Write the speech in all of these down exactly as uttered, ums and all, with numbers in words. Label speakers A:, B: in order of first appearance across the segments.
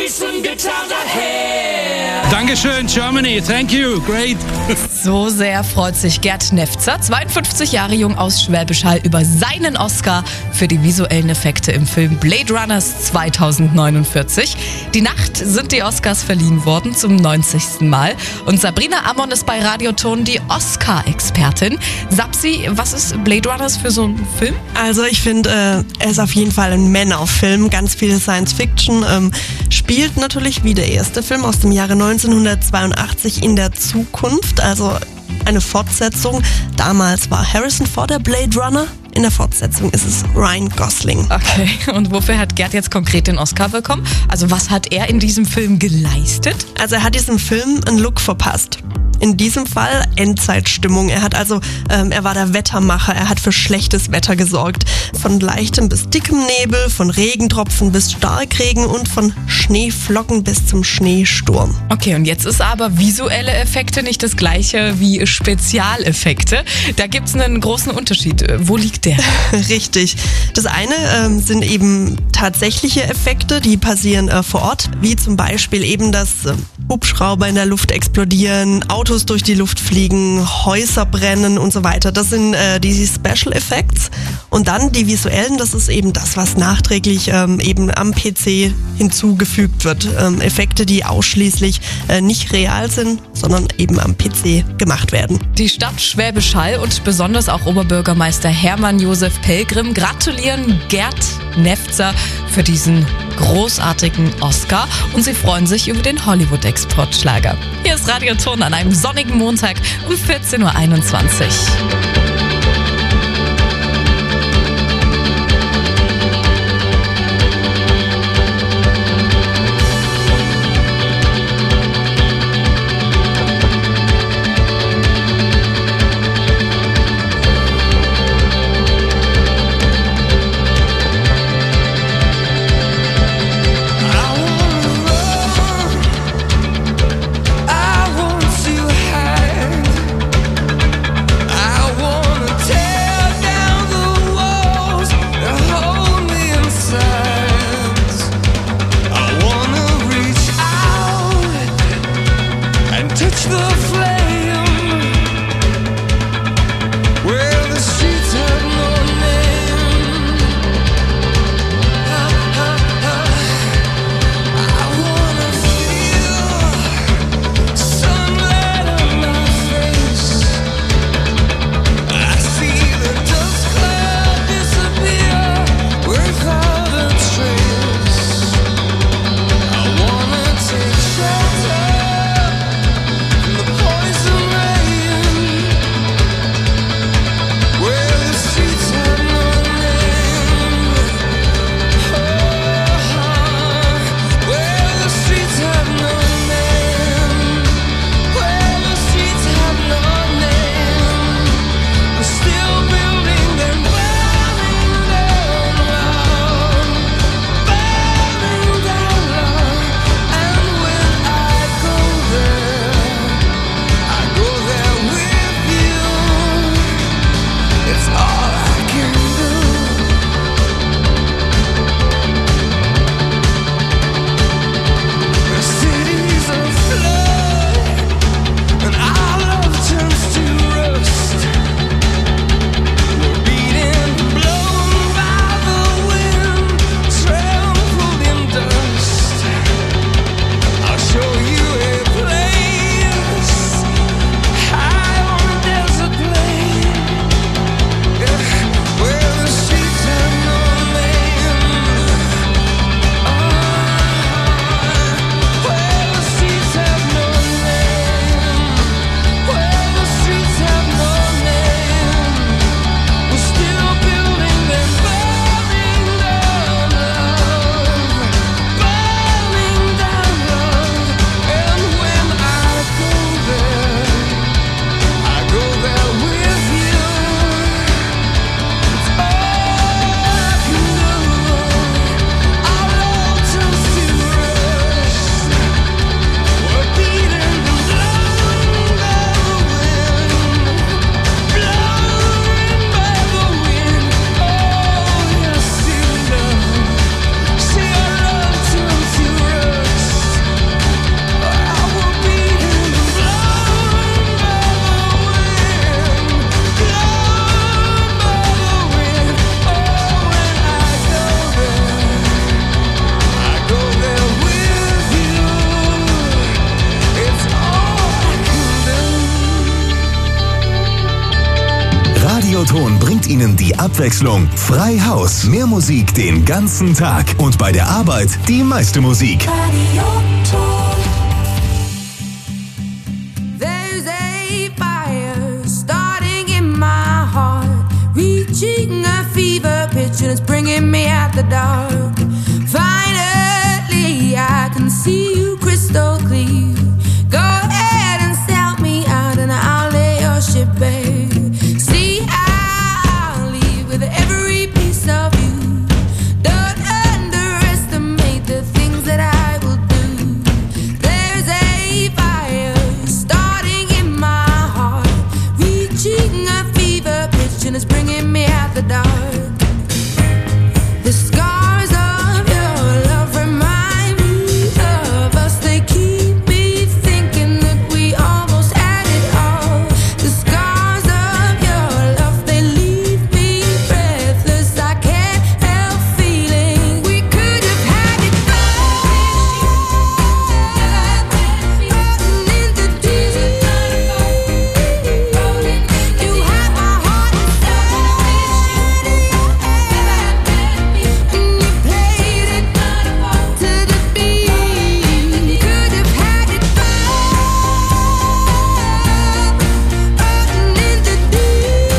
A: some good times ahead.
B: Dankeschön, Germany. Thank you. Great.
C: So sehr freut sich Gerd Nefzer, zweiundfünfzig Jahre jung aus Schwäbisch Hall, über seinen Oscar für die visuellen Effekte im Film Blade Runners zweitausendneunundvierzig. Die Nacht sind die Oscars verliehen worden zum neunzigsten Mal. Und Sabrina Ammon ist bei Radioton die Oscar-Expertin. Sapsi, was ist Blade Runners für so ein Film?
D: Also ich finde, äh, er ist auf jeden Fall ein Männerfilm, ganz viel Science-Fiction, ähm, spielt natürlich wie der erste Film aus dem Jahre neunzehnhundertzweiundachtzig in der Zukunft, also eine Fortsetzung. Damals war Harrison Ford der Blade Runner, in der Fortsetzung ist es Ryan Gosling.
C: Okay, und wofür hat Gerd jetzt konkret den Oscar bekommen? Also was hat er in diesem Film geleistet?
D: Also er hat diesem Film einen Look verpasst. In diesem Fall Endzeitstimmung. Er hat also, ähm, er war der Wettermacher, er hat für schlechtes Wetter gesorgt. Von leichtem bis dickem Nebel, von Regentropfen bis Starkregen und von Schneeflocken bis zum Schneesturm.
C: Okay, und jetzt ist aber visuelle Effekte nicht das gleiche wie Spezialeffekte. Da gibt's einen großen Unterschied. Wo liegt der?
D: Richtig. Das eine ähm, sind eben tatsächliche Effekte, die passieren äh, vor Ort, wie zum Beispiel eben, dass äh, Hubschrauber in der Luft explodieren, Autos durch die Luft fliegen, Häuser brennen und so weiter. Das sind äh, die Special Effects. Und dann die visuellen, das ist eben das, was nachträglich ähm, eben am P C hinzugefügt wird. Ähm, Effekte, die ausschließlich äh, nicht real sind, sondern eben am P C gemacht werden.
C: Die Stadt Schwäbisch Hall und besonders auch Oberbürgermeister Hermann Josef Pelgrim gratulieren Gerd Nefzer für diesen großartigen Oscar und sie freuen sich über den Hollywood-Exportschlager. Hier ist Radioton an einem sonnigen Montag um vierzehn Uhr einundzwanzig.
A: I want to hide. I want
E: bringt Ihnen die Abwechslung frei Haus. Mehr Musik den ganzen Tag und bei der Arbeit die meiste Musik.
A: There's a fire starting in my heart, reaching a fever pitch and it's bringing me out the dark. Finally, I can see you crystal clear. Go ahead and sell me out and I'll lay your ship bare. See, I'll leave with every piece of you. Don't underestimate the things that I will do. There's a fire starting in my heart, reaching a fever pitch and it's bringing me out the dark. The scars of your love remind me of us. They keep me thinking that we almost had it all. The scars of your love, they leave me breathless. I can't help feeling we could have had it all. Rolling in the deep. You have my heart inside. And you played it to the beat. Could have had it all. Rolling in the deep.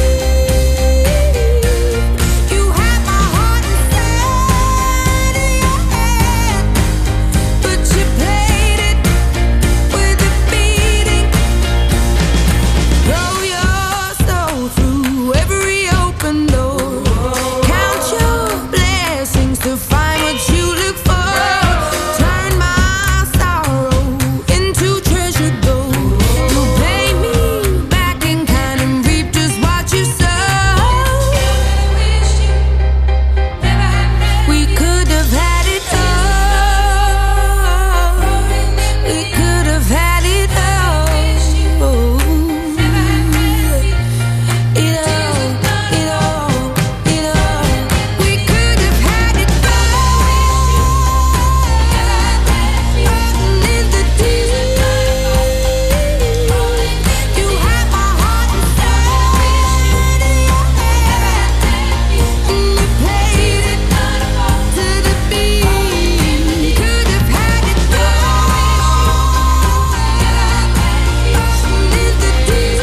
A: You have my heart inside of your hand, but you played it with a beating. Throw your soul through every open door. Count your blessings to find what you look for. Turn my sorrow into treasure gold. You pay me back in kind and reap just what you sow. We could have had it all. We could have had it all. It all, it all, it all. We could have had it all. Rolling in the deep. You have my heart inside of your hand. And you played it to the beat. Could have had it all. Rolling in the deep.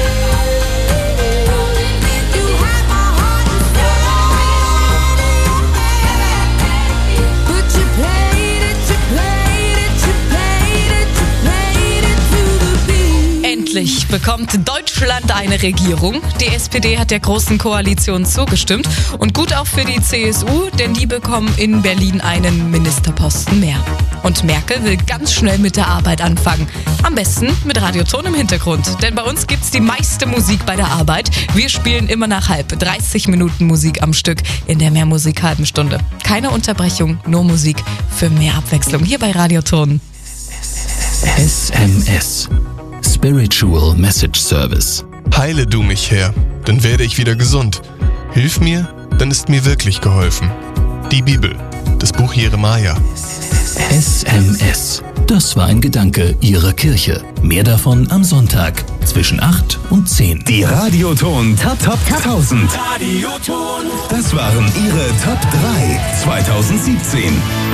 A: You have my heart inside of your hand. But you played it, you played it, you played it, you played it to the beat.
C: Endlich bekommt Deutschland eine Regierung. Die S P D hat der Großen Koalition zugestimmt. Und gut auch für die C S U, denn die bekommen in Berlin einen Ministerposten mehr. Und Merkel will ganz schnell mit der Arbeit anfangen. Am besten mit Radioton im Hintergrund. Denn bei uns gibt's die meiste Musik bei der Arbeit. Wir spielen immer nach halb dreißig Minuten Musik am Stück in der Mehrmusik halben Stunde. Keine Unterbrechung, nur Musik für mehr Abwechslung hier bei Radioton.
F: S M S. Spiritual Message Service.
G: Heile du mich, Herr, dann werde ich wieder gesund. Hilf mir, dann ist mir wirklich geholfen. Die Bibel, das Buch Jeremia.
F: S M S. Das war ein Gedanke Ihrer Kirche. Mehr davon am Sonntag zwischen acht und zehn.
E: Die Radioton Top Top tausend.
A: Radioton.
E: Das waren Ihre Top drei zweitausendsiebzehn.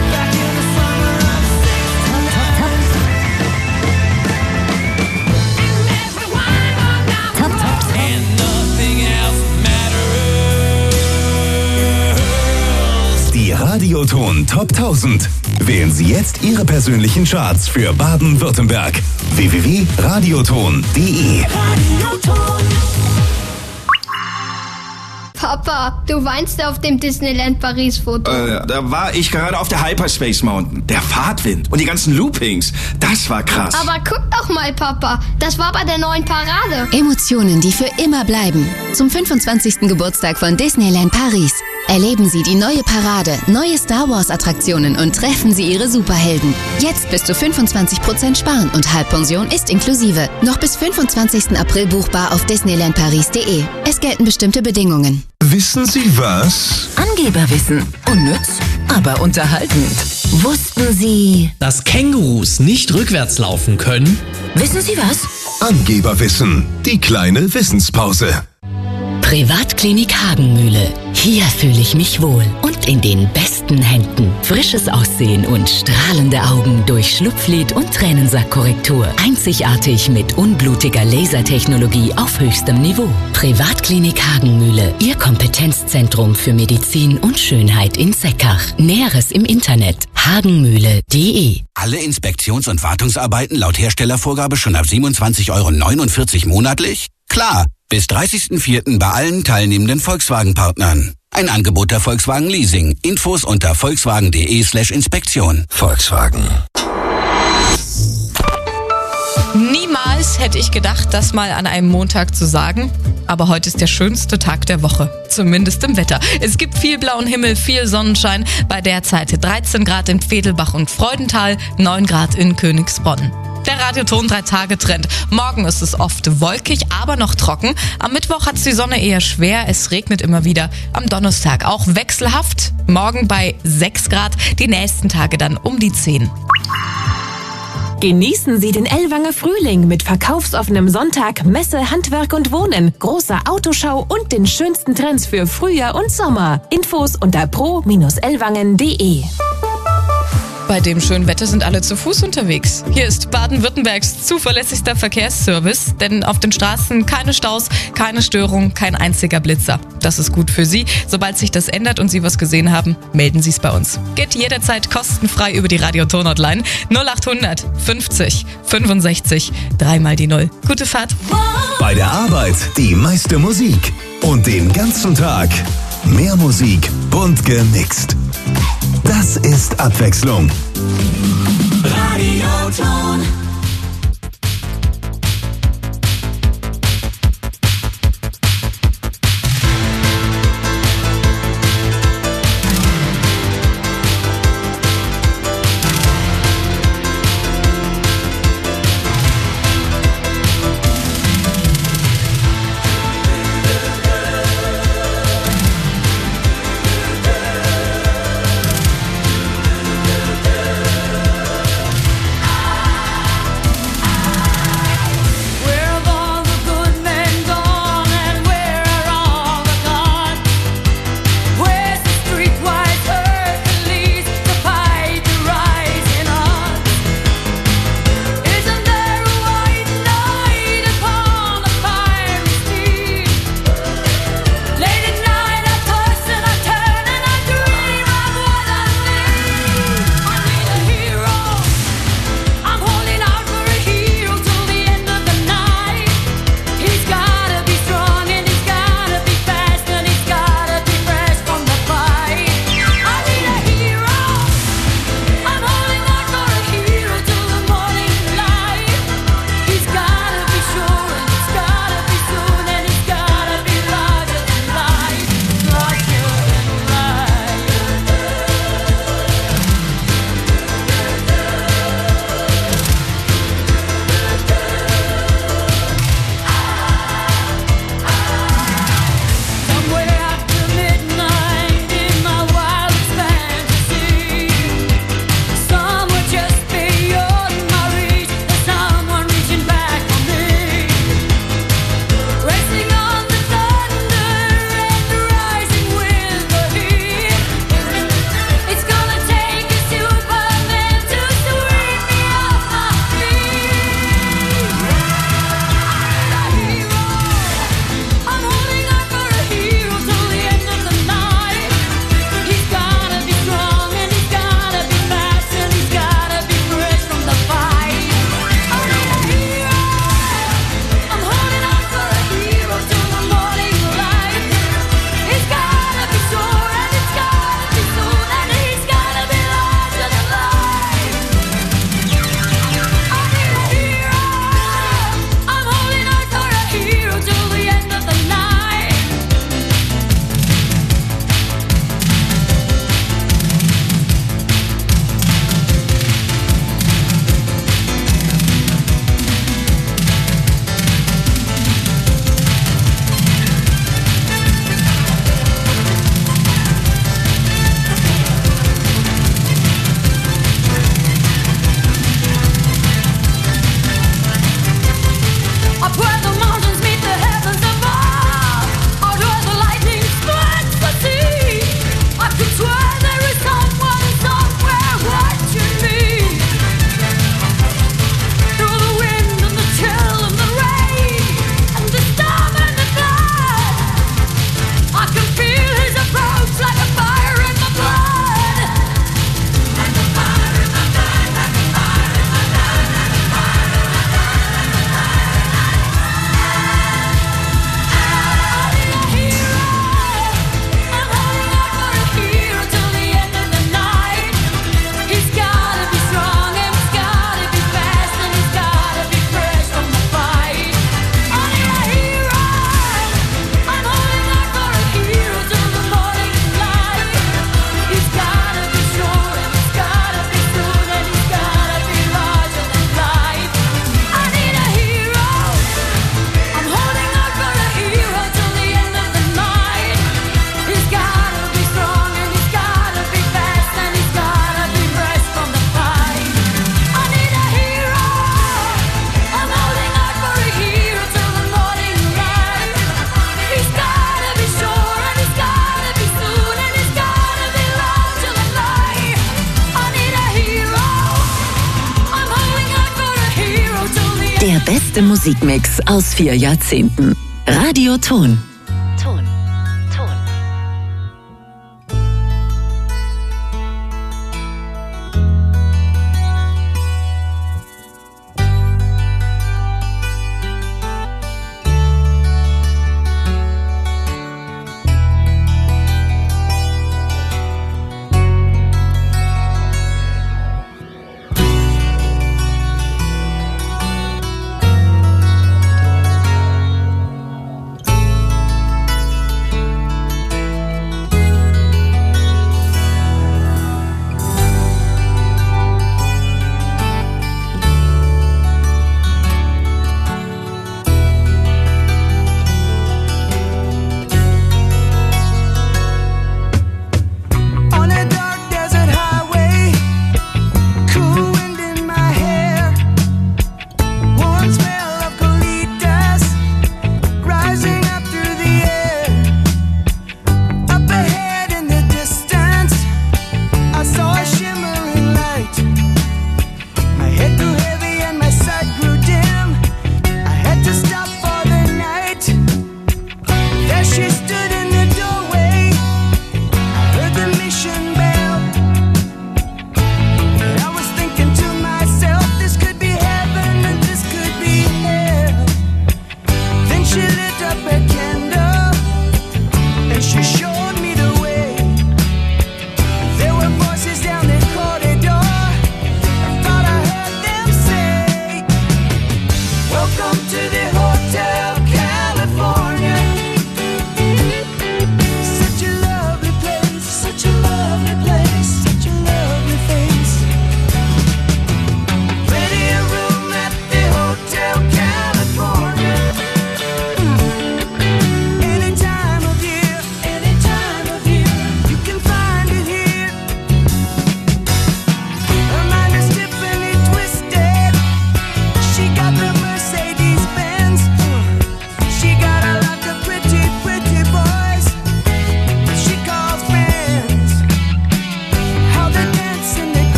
E: Die Radioton Top tausend. Wählen Sie jetzt Ihre persönlichen Charts für Baden-Württemberg. w w w punkt radioton punkt de.
H: Papa, du weinst auf dem Disneyland Paris-Foto.
I: Äh, da war ich gerade auf der Hyperspace Mountain. Der Fahrtwind und die ganzen Loopings, das war krass.
H: Aber guck doch mal, Papa, das war bei der neuen Parade.
J: Emotionen, die für immer bleiben. Zum fünfundzwanzigsten Geburtstag von Disneyland Paris. Erleben Sie die neue Parade, neue Star Wars Attraktionen und treffen Sie Ihre Superhelden. Jetzt bis zu fünfundzwanzig Prozent sparen und Halbpension ist inklusive. Noch bis fünfundzwanzigsten April buchbar auf disneyland paris punkt de. Es gelten bestimmte Bedingungen.
E: Wissen Sie was?
K: Angeberwissen. Unnütz, aber unterhaltend. Wussten Sie,
L: dass Kängurus nicht rückwärts laufen können?
K: Wissen Sie was?
E: Angeberwissen. Die kleine Wissenspause.
M: Privatklinik Hagenmühle. Hier fühle ich mich wohl und in den besten Händen. Frisches Aussehen und strahlende Augen durch Schlupflid und Tränensackkorrektur. Einzigartig mit unblutiger Lasertechnologie auf höchstem Niveau. Privatklinik Hagenmühle. Ihr Kompetenzzentrum für Medizin und Schönheit in Seckach. Näheres im Internet hagenmühle punkt de.
N: Alle Inspektions- und Wartungsarbeiten laut Herstellervorgabe schon ab siebenundzwanzig Euro neunundvierzig monatlich? Klar, bis dreißigsten vierten bei allen teilnehmenden Volkswagen-Partnern. Ein Angebot der Volkswagen Leasing. Infos unter volkswagen.de slash Inspektion. Volkswagen.
C: Niemals hätte ich gedacht, das mal an einem Montag zu sagen. Aber heute ist der schönste Tag der Woche. Zumindest im Wetter. Es gibt viel blauen Himmel, viel Sonnenschein. Bei derzeit dreizehn Grad in Vedelbach und Freudenthal, neun Grad in Königsbronn. Der Radioton drei Tage Trend. Morgen ist es oft wolkig, aber noch trocken. Am Mittwoch hat es die Sonne eher schwer. Es regnet immer wieder. Am Donnerstag auch wechselhaft. Morgen bei sechs Grad. Die nächsten Tage dann um die zehn.
O: Genießen Sie den Ellwanger Frühling mit verkaufsoffenem Sonntag, Messe, Handwerk und Wohnen, großer Autoschau und den schönsten Trends für Frühjahr und Sommer. Infos unter pro Bindestrich ellwangen punkt de.
C: Bei dem schönen Wetter sind alle zu Fuß unterwegs. Hier ist Baden-Württembergs zuverlässigster Verkehrsservice, denn auf den Straßen keine Staus, keine Störung, kein einziger Blitzer. Das ist gut für Sie. Sobald sich das ändert und Sie was gesehen haben, melden Sie es bei uns. Geht jederzeit kostenfrei über die Radioton-Hotline null acht hundert fünfzig fünfundsechzig dreimal die Null. Gute Fahrt.
E: Bei der Arbeit die meiste Musik und den ganzen Tag mehr Musik, bunt gemixt. Das ist Abwechslung.
A: Radioton.
K: beste Musikmix aus vier Jahrzehnten. Radioton.